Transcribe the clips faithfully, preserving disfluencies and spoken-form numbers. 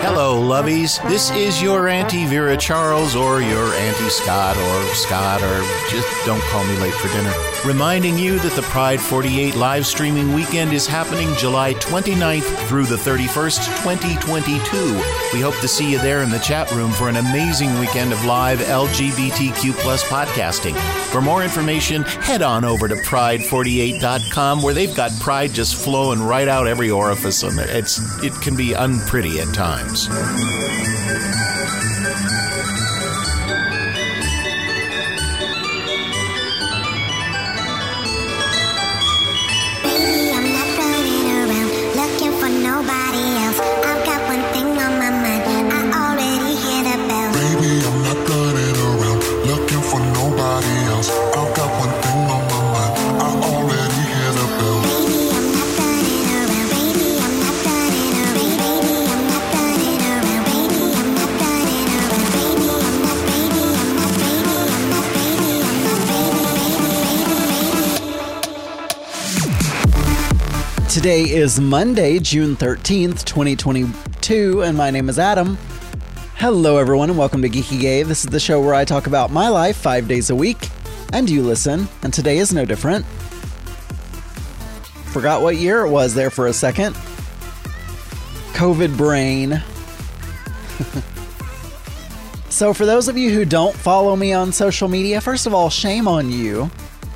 Hello, lovies. This is your Auntie Vera Charles or your Auntie Scott or Scott or just don't call me late for dinner. Reminding you that the Pride forty-eight live streaming weekend is happening July twenty-ninth through the thirty-first, twenty twenty-two. We hope to see you there in the chat room for an amazing weekend of live L G B T Q plus podcasting. For more information, head on over to pride forty-eight dot com where they've got pride just flowing right out every orifice on there. It's, it can be unpretty at times. Today is Monday, June thirteenth, twenty twenty-two, and my name is Adam. Hello, everyone, and welcome to Geeky Gay. This is the show where I talk about my life five days a week, and you listen, and today is no different. Forgot what year it was there for a second. COVID brain. So for those of you who don't follow me on social media, first of all, shame on you.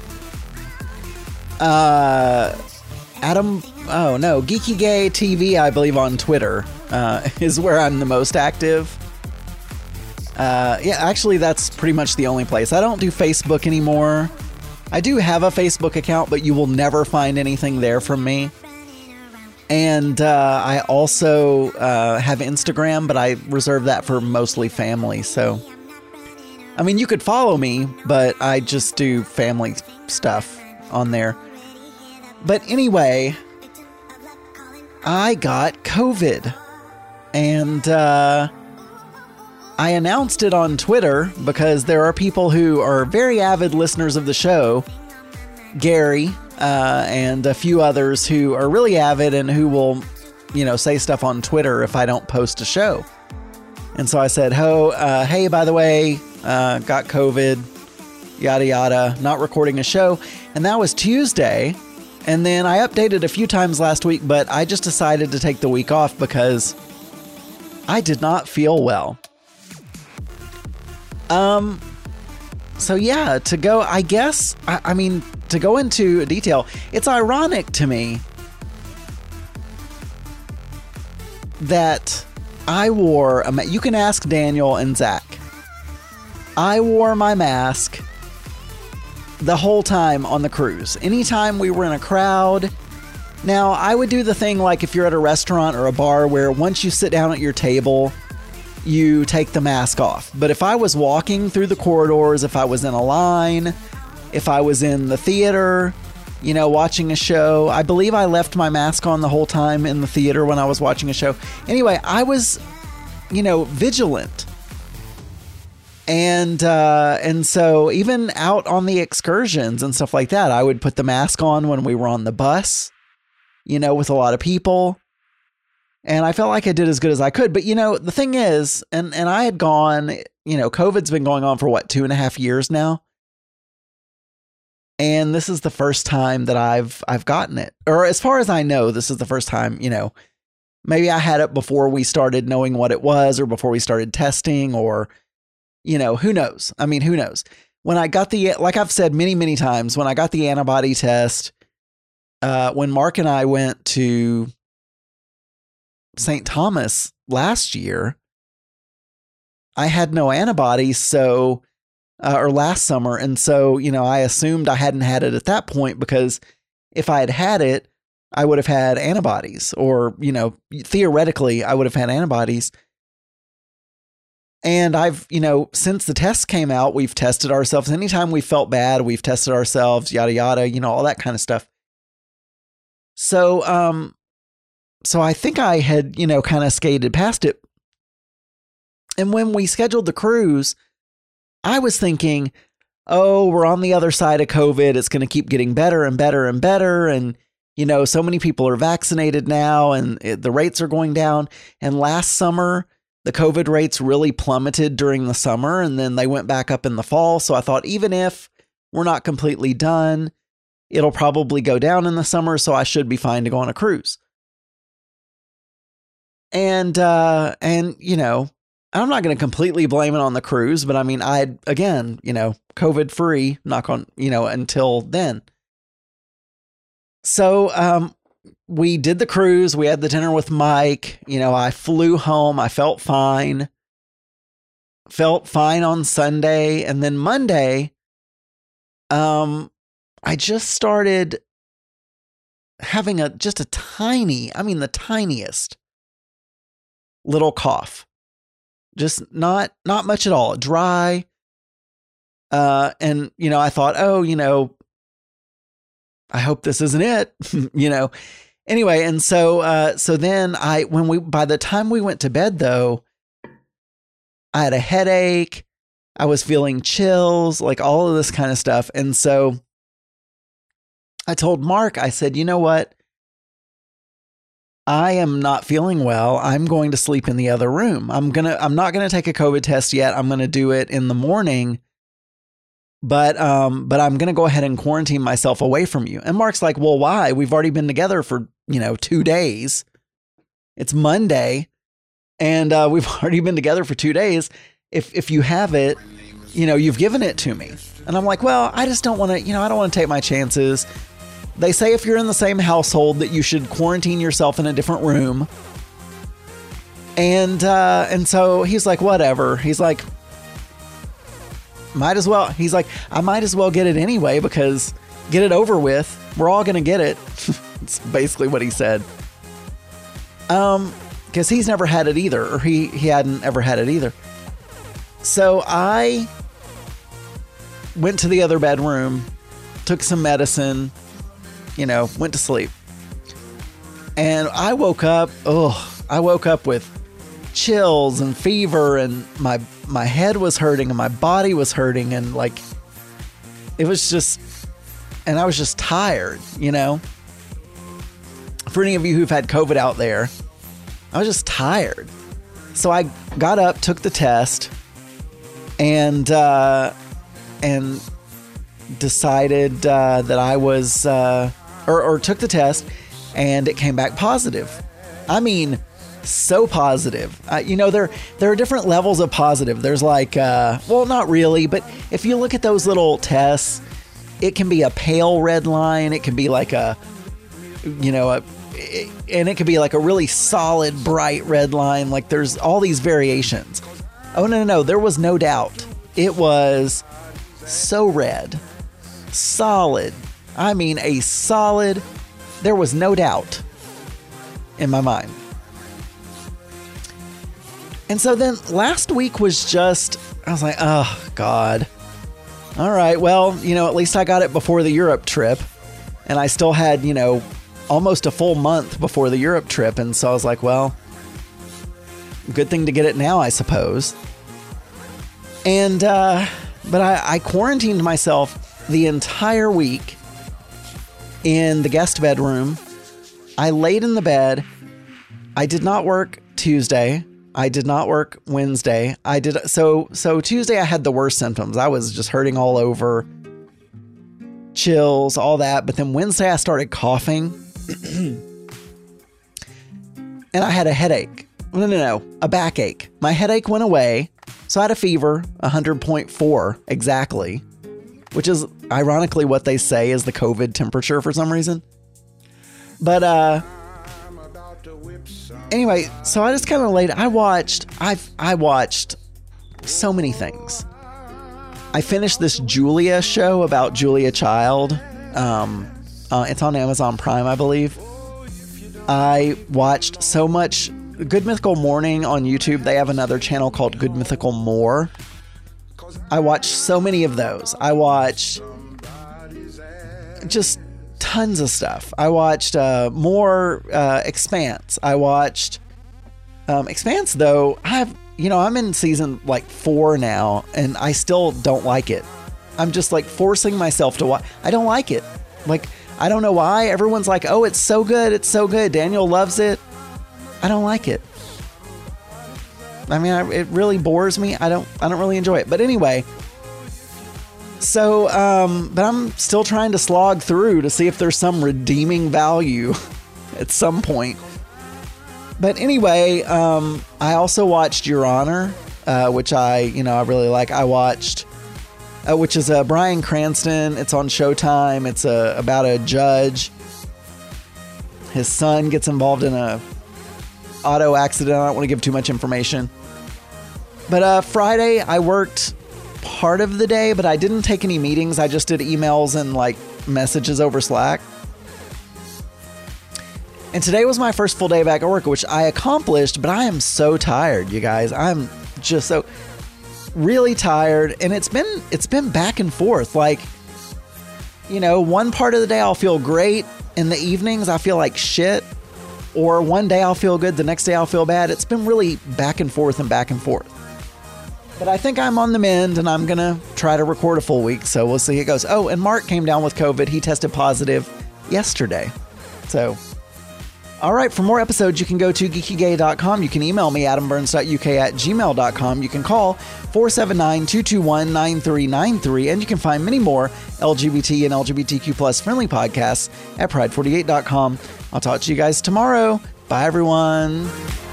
Uh... Adam, oh no, Geeky Gay T V, I believe on Twitter, uh, is where I'm the most active. Uh, yeah, actually that's pretty much the only place. I don't do Facebook anymore. I do have a Facebook account, but you will never find anything there from me. And uh, I also uh, have Instagram, but I reserve that for mostly family. So, I mean, you could follow me, but I just do family stuff on there. But anyway, I got COVID, and uh, I announced it on Twitter because there are people who are very avid listeners of the show, Gary, uh, and a few others who are really avid and who will, you know, say stuff on Twitter if I don't post a show. And so I said, "Ho, uh, hey, by the way, uh, got COVID, yada yada, not recording a show," and that was Tuesday. And then I updated a few times last week, but I just decided to take the week off because I did not feel well. Um, so yeah, to go, I guess, I, I mean, to go into detail, it's ironic to me that I wore, a ma- you can ask Daniel and Zach, I wore my mask the whole time on the cruise. Anytime we were in a crowd. Now, I would do the thing like if you're at a restaurant or a bar where once you sit down at your table, you take the mask off. But if I was walking through the corridors, if I was in a line, if I was in the theater, you know, watching a show, I believe I left my mask on the whole time in the theater when I was watching a show. Anyway, I was, you know, vigilant. And uh, and so even out on the excursions and stuff like that, I would put the mask on when we were on the bus, you know, with a lot of people. And I felt like I did as good as I could. But, you know, the thing is, and, and I had gone, you know, COVID's been going on for what, two and a half years now. And this is the first time that I've I've gotten it. Or as far as I know, this is the first time, you know, maybe I had it before we started knowing what it was or before we started testing or, you know, who knows? I mean, who knows? When I got the, like I've said many, many times, when I got the antibody test, uh, when Mark and I went to Saint Thomas last year, I had no antibodies. So, uh, or last summer. And so, you know, I assumed I hadn't had it at that point because if I had had it, I would have had antibodies or, you know, theoretically I would have had antibodies. And I've, you know, since the tests came out, we've tested ourselves. Anytime we felt bad, we've tested ourselves, yada, yada, you know, all that kind of stuff. So, um, so I think I had, you know, kind of skated past it. And when we scheduled the cruise, I was thinking, oh, we're on the other side of COVID. It's going to keep getting better and better and better. And, you know, so many people are vaccinated now and it, the rates are going down. And last summer, the COVID rates really plummeted during the summer and then they went back up in the fall. So I thought, even if we're not completely done, it'll probably go down in the summer. So I should be fine to go on a cruise. And, uh, and, you know, I'm not going to completely blame it on the cruise, but I mean, I had, again, you know, COVID free, knock on, you know, until then. So, um, we did the cruise. We had the dinner with Mike. You know, I flew home. I felt fine. Felt fine on Sunday. And then Monday, um, I just started having a, just a tiny, I mean, the tiniest little cough. Just not, not much at all. Dry. Uh, and, you know, I thought, oh, you know, I hope this isn't it, you know, anyway. And so, uh, so then I, when we, by the time we went to bed though, I had a headache. I was feeling chills, like all of this kind of stuff. And so I told Mark, I said, you know what? I am not feeling well. I'm going to sleep in the other room. I'm going to, I'm not going to take a COVID test yet. I'm going to do it in the morning, but, um, but I'm going to go ahead and quarantine myself away from you. And Mark's like, well, why? We've already been together for, you know, two days. It's Monday and, uh, we've already been together for two days. If, if you have it, you know, you've given it to me. And I'm like, well, I just don't want to, you know, I don't want to take my chances. They say if you're in the same household that you should quarantine yourself in a different room. And, uh, and so he's like, whatever. He's like, might as well. He's like, I might as well get it anyway, because get it over with. We're all going to get it. It's basically what he said. Um, cause he's never had it either, or he, he hadn't ever had it either. So I went to the other bedroom, took some medicine, you know, went to sleep. And I woke up, oh, I woke up with chills and fever, and my my head was hurting and my body was hurting, and like it was just, and I was just tired, you know. For any of you who've had COVID out there, I was just tired. So I got up, took the test, and uh, and decided uh, that I was. Uh, Or, or took the test, and it came back positive. I mean, so positive. Uh, you know, there there are different levels of positive. There's like, uh, well, not really, but if you look at those little tests, it can be a pale red line. It can be like a, you know, a, it, and it can be like a really solid, bright red line. Like there's all these variations. Oh, no, no, no. There was no doubt. It was so red, solid. I mean, a solid, there was no doubt in my mind. And so then last week was just, I was like, oh, God. All right, well, you know, at least I got it before the Europe trip. And I still had, you know, almost a full month before the Europe trip. And so I was like, well, good thing to get it now, I suppose. And, uh, but I, I quarantined myself the entire week in the guest bedroom. I laid in the bed. I did not work Tuesday. I did not work Wednesday. I did. So, so Tuesday I had the worst symptoms. I was just hurting all over, chills, all that. But then Wednesday I started coughing and I had a headache. No, no, no, a backache. My headache went away. So I had a fever, one hundred point four exactly, which is ironically what they say is the COVID temperature for some reason. But, uh, anyway, so I just kind of laid, I watched, I've, I watched so many things. I finished this Julia show about Julia Child. Um, uh, it's on Amazon Prime, I believe. I watched so much Good Mythical Morning on YouTube. They have another channel called Good Mythical More. I watched so many of those. I watched just tons of stuff. I watched uh, more uh, Expanse. I watched um, Expanse, though. I've, you know, I'm in season like four now, and I still don't like it. I'm just like forcing myself to watch. I don't like it. Like, I don't know why. Everyone's like, oh, it's so good. It's so good. Daniel loves it. I don't like it. I mean, I, it really bores me. I don't, I don't really enjoy it. But anyway, so, um, but I'm still trying to slog through to see if there's some redeeming value at some point. But anyway, um, I also watched Your Honor, uh, which I, you know, I really like. I watched, uh, which is uh, Bryan Cranston. It's on Showtime. It's uh, about a judge. His son gets involved in a auto accident. I don't want to give too much information. But uh, Friday, I worked part of the day, but I didn't take any meetings. I just did emails and like messages over Slack. And today was my first full day back at work, which I accomplished, but I am so tired, you guys. I'm just so really tired. And it's been, it's been back and forth. Like, you know, one part of the day I'll feel great. In the evenings, I feel like shit. Or one day I'll feel good, the next day I'll feel bad. It's been really back and forth and back and forth. But I think I'm on the mend, and I'm going to try to record a full week, so we'll see how it goes. Oh, and Mark came down with COVID. He tested positive yesterday. So, all right, for more episodes, you can go to geeky gay dot com. You can email me, adam burns dot u k at gmail dot com. You can call four seven nine, two two one, nine three nine three, and you can find many more L G B T and L G B T Q plus friendly podcasts at pride forty-eight dot com. I'll talk to you guys tomorrow. Bye, everyone.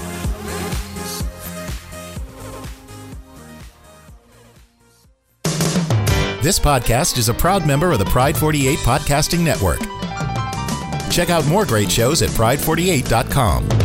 This podcast is a proud member of the Pride forty-eight Podcasting Network. Check out more great shows at pride forty-eight dot com.